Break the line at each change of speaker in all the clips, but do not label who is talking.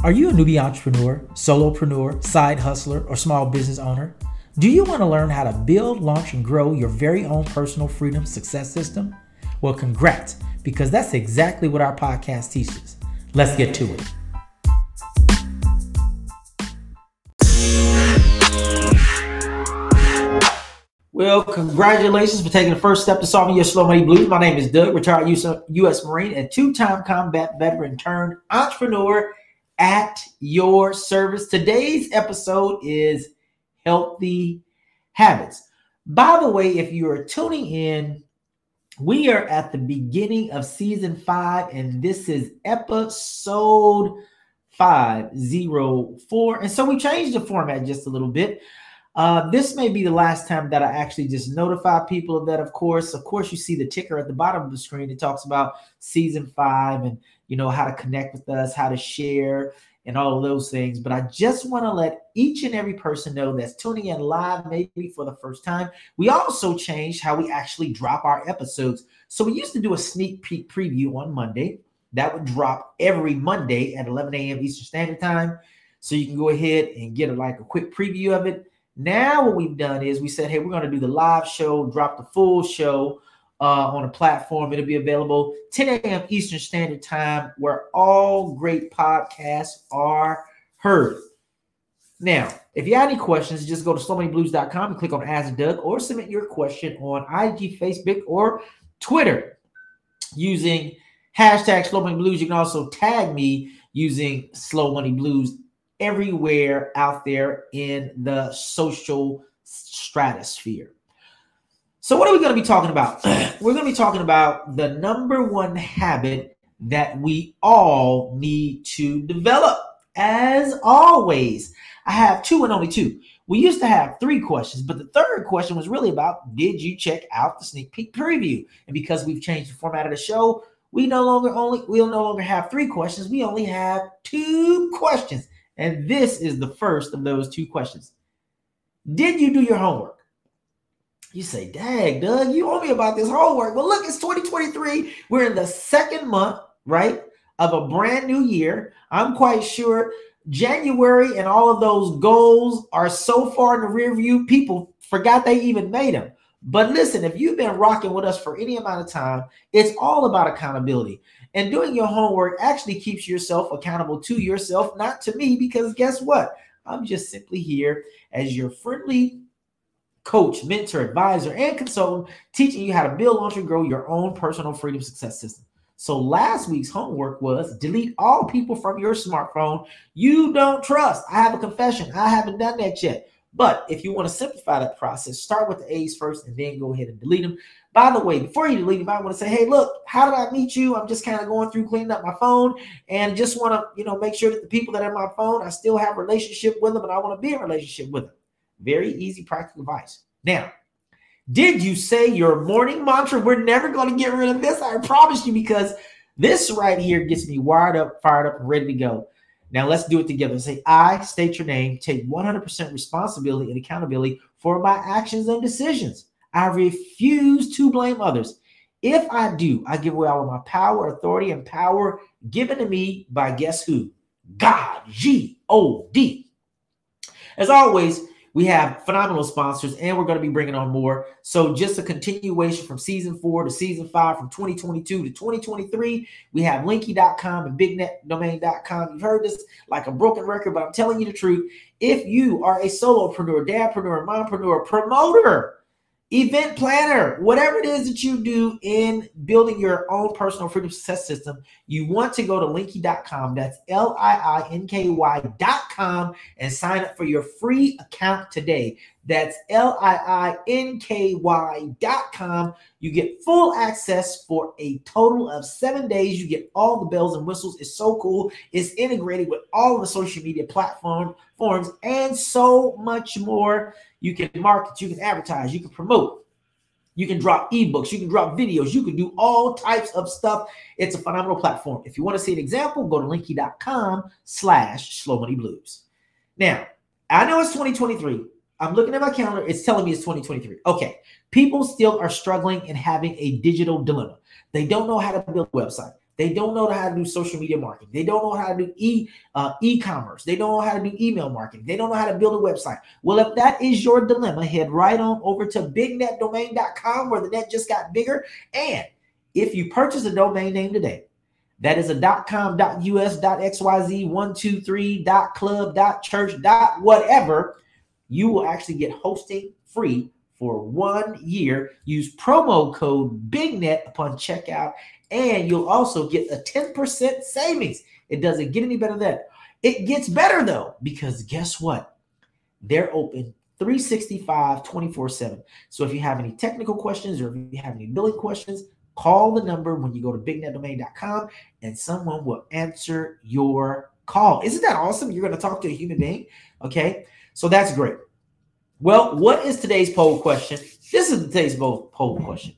Are you a newbie entrepreneur, solopreneur, side hustler, or small business owner? Do you want to learn how to build, launch, and grow your very own personal freedom success system? Well, congrats, because that's exactly what our podcast teaches. Let's get to it. Well, congratulations for taking the first step to solving your slow money blues. My name is Doug, retired U.S. Marine and two-time combat veteran turned entrepreneur at your service. Today's episode is healthy habits. By the way, if you are tuning in, we are at the beginning of season 5, and this is episode 504. And so we changed the format just a little bit. This may be the last time that I actually just notify people of that. Of course, you see the ticker at the bottom of the screen. It talks about season 5 and, how to connect with us, how to share and all of those things. But I just want to let each and every person know that's tuning in live, maybe for the first time. We also changed how we actually drop our episodes. So we used to do a sneak peek preview on Monday. That would drop every Monday at 11 a.m. Eastern Standard Time. So you can go ahead and get a quick preview of it. Now what we've done is we said, hey, we're going to do the live show, drop the full show on a platform. It'll be available 10 a.m. Eastern Standard Time, where all great podcasts are heard. Now, if you have any questions, just go to slowmoneyblues.com and click on Ask Doug, or submit your question on IG, Facebook, or Twitter using hashtag slowmoneyblues. You can also tag me using Slow Money Blues everywhere out there in the social stratosphere. So what are we going to be talking about? We're going to be talking about the number one habit that we all need to develop. As always, I have 2 and only 2. We used to have 3 questions, but the third question was really about, did you check out the sneak peek preview? And because we've changed the format of the show, we'll no longer have 3 questions. We only have 2 questions. And this is the first of those 2 questions. Did you do your homework? You say, dang, Doug, you owe me about this homework. Well, look, it's 2023. We're in the 2nd month, right, of a brand new year. I'm quite sure January and all of those goals are so far in the rear view, people forgot they even made them. But listen, if you've been rocking with us for any amount of time, it's all about accountability. And doing your homework actually keeps yourself accountable to yourself, not to me, because guess what? I'm just simply here as your friendly coach, mentor, advisor, and consultant, teaching you how to build, launch, and grow your own personal freedom success system. So last week's homework was delete all people from your smartphone you don't trust. I have a confession. I haven't done that yet. But if you want to simplify that process, start with the A's first and then go ahead and delete them. By the way, before you delete them, I want to say, hey, look, how did I meet you? I'm just kind of going through cleaning up my phone and just want to, make sure that the people that are on my phone, I still have a relationship with them and I want to be in a relationship with them. Very easy, practical advice. Now, did you say your morning mantra? We're never going to get rid of this. I promise you, because this right here gets me wired up, fired up, and ready to go. Now, let's do it together. Say, I state your name, take 100% responsibility and accountability for my actions and decisions. I refuse to blame others. If I do, I give away all of my power, authority, and power given to me by guess who? God, G-O-D. As always, we have phenomenal sponsors, and we're going to be bringing on more. So just a continuation from season 4 to season 5, from 2022 to 2023. We have Linky.com and BigNetDomain.com. You've heard this like a broken record, but I'm telling you the truth. If you are a solopreneur, dadpreneur, mompreneur, promoter, event planner, whatever it is that you do in building your own personal freedom success system, you want to go to Linky.com. That's LIINKY.com and sign up for your free account today. That's LIINKY.com. You get full access for a total of 7 days. You get all the bells and whistles. It's so cool. It's integrated with all of the social media platforms and so much more. You can market, you can advertise, you can promote, you can drop ebooks, you can drop videos, you can do all types of stuff. It's a phenomenal platform. If you want to see an example, go to linky.com/slowmoneyblues. Now, I know it's 2023. I'm looking at my calendar. It's telling me it's 2023. Okay. People still are struggling and having a digital dilemma. They don't know how to build a website. They don't know how to do social media marketing. They don't know how to do e-commerce. They don't know how to do email marketing. They don't know how to build a website. Well, if that is your dilemma, head right on over to bignetdomain.com, where the net just got bigger. And if you purchase a domain name today, that is a .com, .us, .xyz, 123, .club, .church, .whatever, you will actually get hosting free for 1 year. Use promo code BIGNET upon checkout, and you'll also get a 10% savings. It doesn't get any better than that. It gets better, though, because guess what? They're open 365, 24/7. So if you have any technical questions or if you have any billing questions, call the number when you go to bignetdomain.com and someone will answer your call. Isn't that awesome? You're going to talk to a human being. Okay, so that's great. Well, what is today's poll question? This is today's poll question.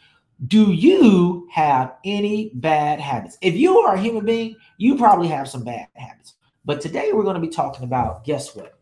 Do you have any bad habits? If you are a human being, you probably have some bad habits. But today we're going to be talking about, guess what?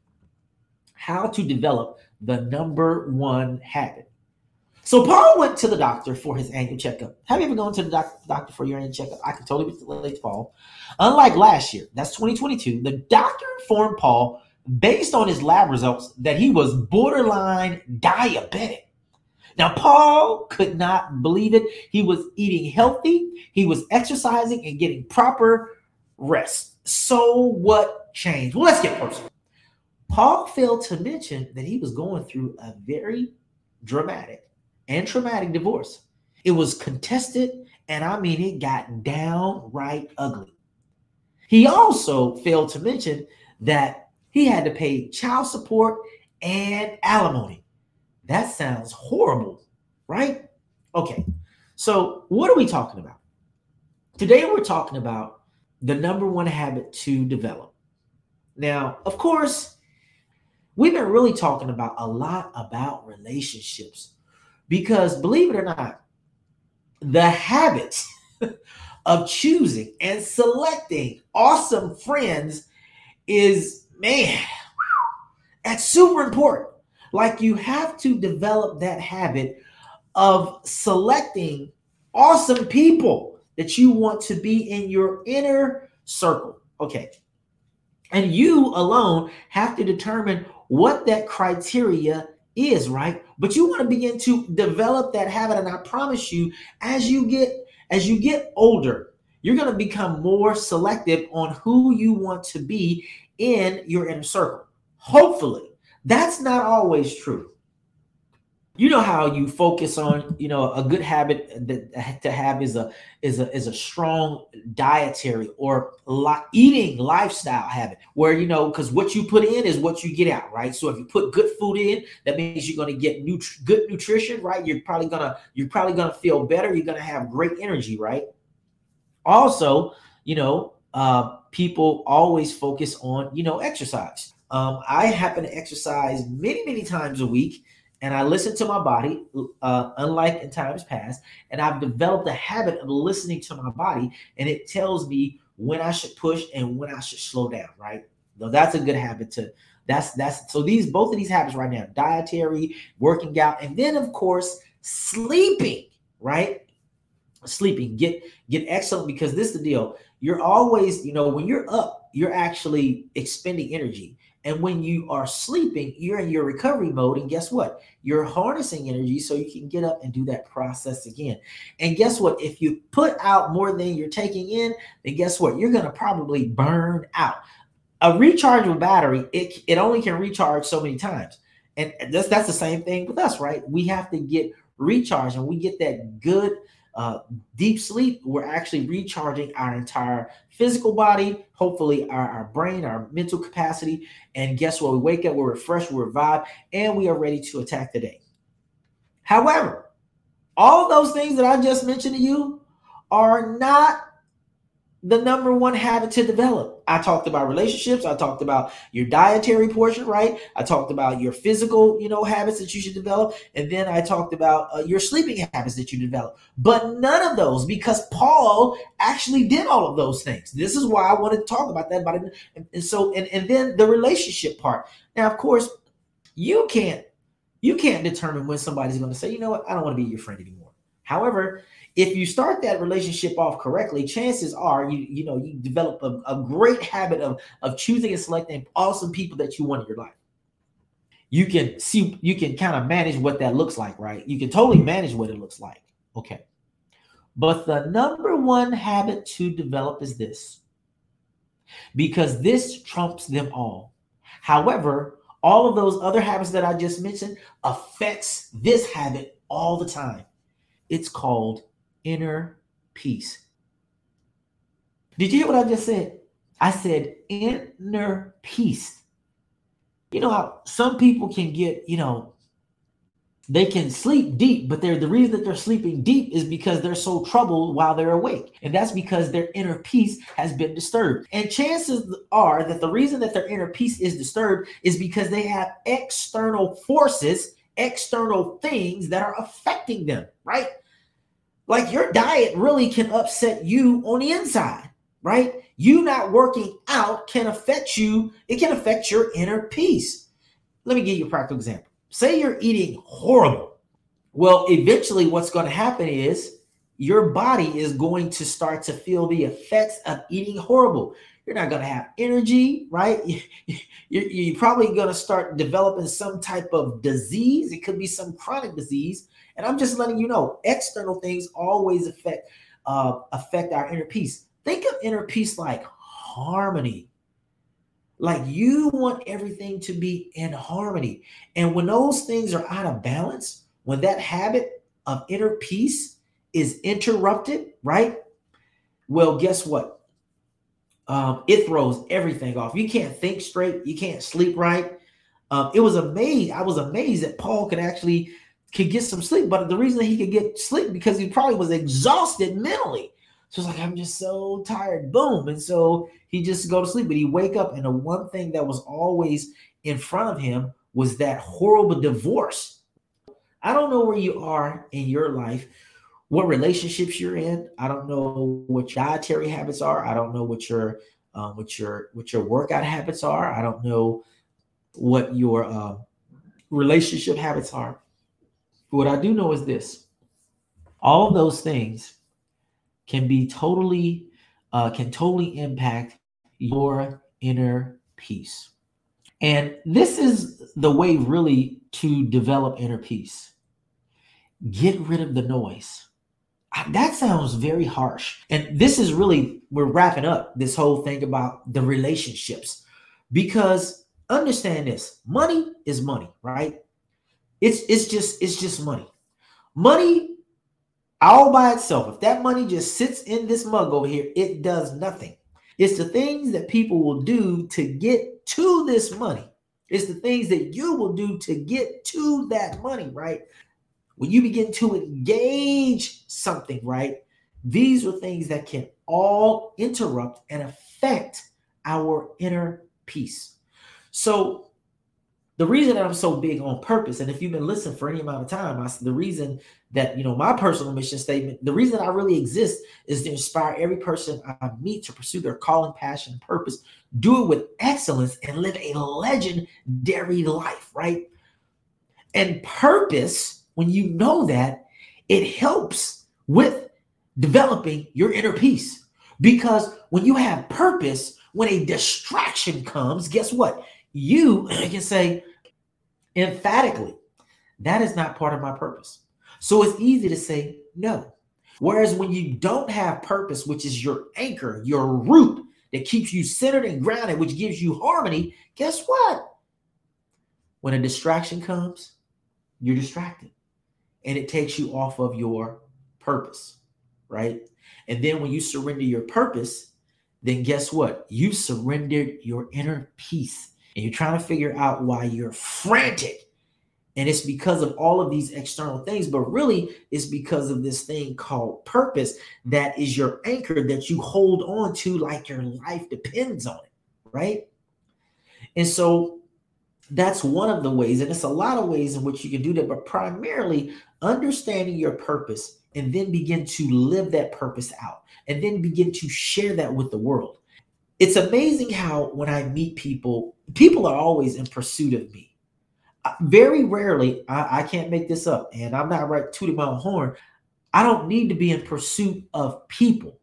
How to develop the number one habit. So Paul went to the doctor for his annual checkup. Have you ever gone to the doctor for your annual checkup? I can totally relate to Paul. Unlike last year, that's 2022, the doctor informed Paul, based on his lab results, that he was borderline diabetic. Now, Paul could not believe it. He was eating healthy, he was exercising and getting proper rest. So what changed? Well, let's get personal. Paul failed to mention that he was going through a very dramatic and traumatic divorce. It was contested, and I mean, it got downright ugly. He also failed to mention that he had to pay child support and alimony. That sounds horrible, right? Okay, so what are we talking about? Today we're talking about the number one habit to develop. Now, of course, we've been really talking about a lot about relationships, because believe it or not, the habit of choosing and selecting awesome friends is, man, that's super important. Like, you have to develop that habit of selecting awesome people that you want to be in your inner circle. Okay. And you alone have to determine what that criteria is, right? But you want to begin to develop that habit. And I promise you, as you get older, you're going to become more selective on who you want to be in your inner circle. Hopefully. That's not always true. You know how you focus on, a good habit that to have is a strong dietary or eating lifestyle habit, where, because what you put in is what you get out, right? So if you put good food in, that means you're going to get good nutrition, right? You're probably gonna feel better. You're gonna have great energy, right? Also, people always focus on, exercise. I happen to exercise many, many times a week, and I listen to my body, unlike in times past. And I've developed a habit of listening to my body, and it tells me when I should push and when I should slow down, right? So that's a good habit so both of these habits right now: dietary, working out, and then of course sleeping, right? Sleeping, get excellent, because this is the deal. You're always, when you're up, you're actually expending energy. And when you are sleeping, you're in your recovery mode. And guess what? You're harnessing energy so you can get up and do that process again. And guess what? If you put out more than you're taking in, then guess what? You're going to probably burn out. A rechargeable battery, it only can recharge so many times. And that's the same thing with us, right? We have to get recharged, and we get that good deep sleep. We're actually recharging our entire physical body, hopefully our brain, our mental capacity. And guess what? We wake up, we're refreshed, we're revived, and we are ready to attack the day. However, all those things that I just mentioned to you are not the number one habit to develop. I talked about relationships. I talked about your dietary portion, right? I talked about your physical, habits that you should develop. And then I talked about your sleeping habits that you develop. But none of those, because Paul actually did all of those things. This is why I want to talk about that. And then the relationship part. Now, of course, you can't determine when somebody's going to say, you know what, I don't want to be your friend anymore. However, if you start that relationship off correctly, chances are you develop a great habit of choosing and selecting awesome people that you want in your life. You can kind of manage what that looks like, right? You can totally manage what it looks like. Okay. But the number one habit to develop is this, because this trumps them all. However, all of those other habits that I just mentioned affects this habit all the time. It's called inner peace. Did you hear what I just said? I said inner peace. You know how some people can get, they can sleep deep, but the reason that they're sleeping deep is because they're so troubled while they're awake. And that's because their inner peace has been disturbed. And chances are that the reason that their inner peace is disturbed is because they have external forces, external things that are affecting them, right? Like your diet really can upset you on the inside, right? You not working out can affect you. It can affect your inner peace. Let me give you a practical example. Say you're eating horrible. Well, eventually what's going to happen is your body is going to start to feel the effects of eating horrible. You're not going to have energy, right? You're probably going to start developing some type of disease. It could be some chronic disease. And I'm just letting you know, external things always affect our inner peace. Think of inner peace like harmony. Like you want everything to be in harmony. And when those things are out of balance, when that habit of inner peace is interrupted, right? Well, guess what? It throws everything off. You can't think straight. You can't sleep right. I was amazed that Paul could get some sleep. But the reason that he could get sleep because he probably was exhausted mentally. So it's like, I'm just so tired. Boom. And so he just go to sleep, but he wake up. And the one thing that was always in front of him was that horrible divorce. I don't know where you are in your life, what relationships you're in. I don't know what your dietary habits are. I don't know what your workout habits are. I don't know what your relationship habits are. What I do know is this: all of those things can totally impact your inner peace. And this is the way really to develop inner peace. Get rid of the noise. That sounds very harsh. And this is really, we're wrapping up this whole thing about the relationships, because understand this: money is money, right? It's just money. Money all by itself, if that money just sits in this mug over here, it does nothing. It's the things that people will do to get to this money. It's the things that you will do to get to that money, right? When you begin to engage something, right? These are things that can all interrupt and affect our inner peace. So the reason that I'm so big on purpose, and if you've been listening for any amount of time, the reason that, my personal mission statement, the reason I really exist is to inspire every person I meet to pursue their calling, passion, and purpose, do it with excellence, and live a legendary life, right? And purpose, when you know that, it helps with developing your inner peace. Because when you have purpose, when a distraction comes, guess what? You can say emphatically, that is not part of my purpose. So it's easy to say no. Whereas when you don't have purpose, which is your anchor, your root that keeps you centered and grounded, which gives you harmony, guess what? When a distraction comes, you're distracted and it takes you off of your purpose, right? And then when you surrender your purpose, then guess what? You surrendered your inner peace. And you're trying to figure out why you're frantic. And it's because of all of these external things, but really it's because of this thing called purpose that is your anchor that you hold on to like your life depends on it, right? And so that's one of the ways, and it's a lot of ways in which you can do that, but primarily understanding your purpose and then begin to live that purpose out and then begin to share that with the world. It's amazing how when I meet people are always in pursuit of me. Very rarely, I can't make this up, and I'm not tooting my own horn. I don't need to be in pursuit of people.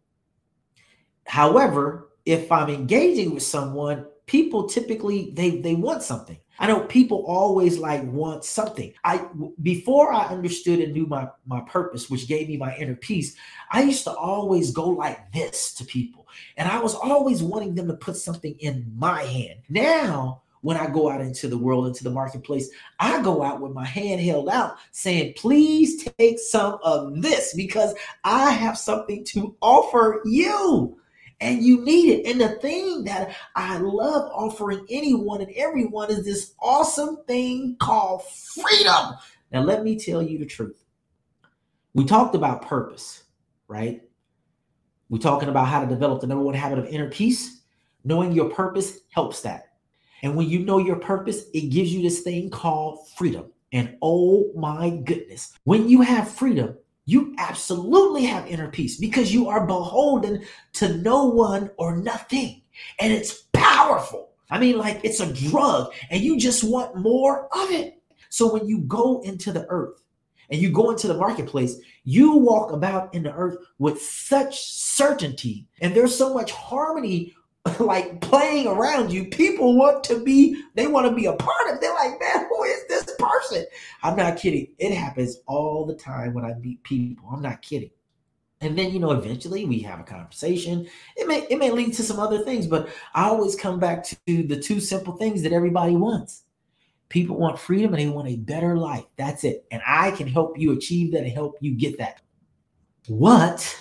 However, if I'm engaging with someone, people typically they want something. I know people always like want something. Before I understood and knew my purpose, which gave me my inner peace, I used to always go like this to people. And I was always wanting them to put something in my hand. Now, when I go out into the world, into the marketplace, I go out with my hand held out saying, please take some of this because I have something to offer you. And you need it. And the thing that I love offering anyone and everyone is this awesome thing called freedom. Now, let me tell you the truth. We talked about purpose, right? We're talking about how to develop the number one habit of inner peace. Knowing your purpose helps that. And when you know your purpose, it gives you this thing called freedom. And oh my goodness, when you have freedom, you absolutely have inner peace because you are beholden to no one or nothing. And it's powerful. I mean, like it's a drug and you just want more of it. So when you go into the earth and you go into the marketplace, you walk about in the earth with such certainty and there's so much harmony like playing around you. People they want to be a part of it. They're like, man, who is this person? I'm not kidding. It happens all the time when I meet people. I'm not kidding. And then, eventually we have a conversation. It may lead to some other things, but I always come back to the two simple things that everybody wants. People want freedom and they want a better life. That's it. And I can help you achieve that and help you get that. What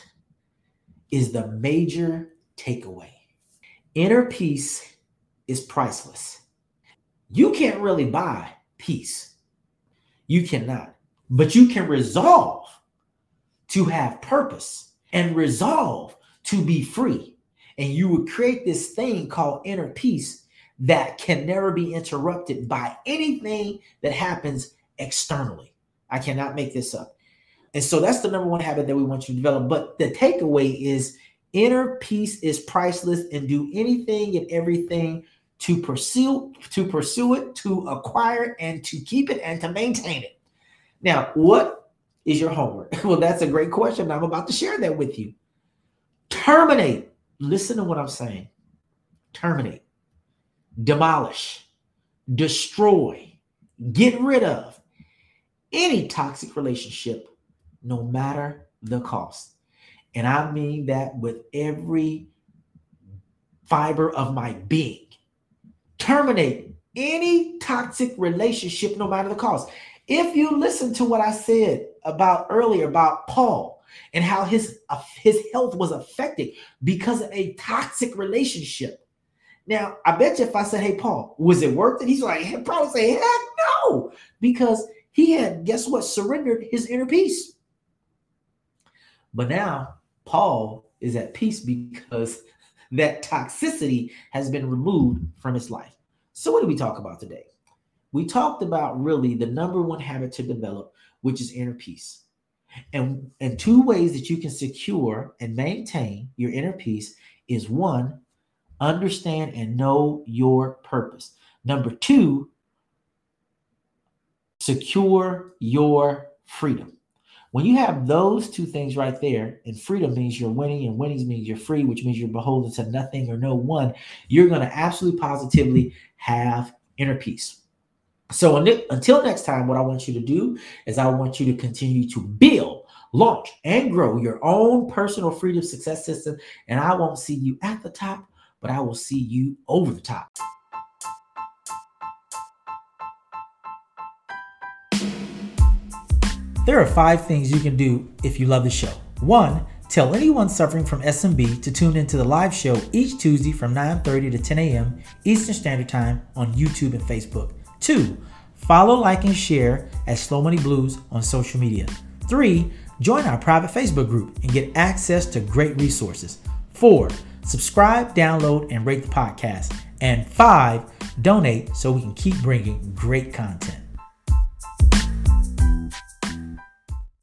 is the major takeaway? Inner peace is priceless. You can't really buy peace. You cannot. But you can resolve to have purpose and resolve to be free. And you would create this thing called inner peace that can never be interrupted by anything that happens externally. I cannot make this up. And so that's the number one habit that we want you to develop. But the takeaway is inner peace is priceless and do anything and everything to pursue it, to acquire it, and to keep it and to maintain it. Now, what is your homework? Well, that's a great question. I'm about to share that with you. Terminate. Listen to what I'm saying. Terminate. Demolish. Destroy. Get rid of any toxic relationship, no matter the cost. And I mean that with every fiber of my being. Terminate any toxic relationship, no matter the cost. If you listen to what I said earlier about Paul and how his health was affected because of a toxic relationship. Now, I bet you if I said, hey, Paul, was it worth it? He's like, he'd probably say, heck no, because he had, guess what, surrendered his inner peace. But now, Paul is at peace because that toxicity has been removed from his life. So what did we talk about today? We talked about really the number one habit to develop, which is inner peace. And two ways that you can secure and maintain your inner peace is one, understand and know your purpose. Number two, secure your freedom. When you have those two things right there, and freedom means you're winning and winning means you're free, which means you're beholden to nothing or no one, you're going to absolutely positively have inner peace. So until next time, what I want you to do is I want you to continue to build, launch, and grow your own personal freedom success system. And I won't see you at the top, but I will see you over the top. There are 5 things you can do if you love the show. 1, tell anyone suffering from SMB to tune into the live show each Tuesday from 9:30 to 10 a.m. Eastern Standard Time on YouTube and Facebook. 2, follow, like, and share at Slow Money Blues on social media. 3, join our private Facebook group and get access to great resources. 4, subscribe, download, and rate the podcast. And 5, donate so we can keep bringing great content.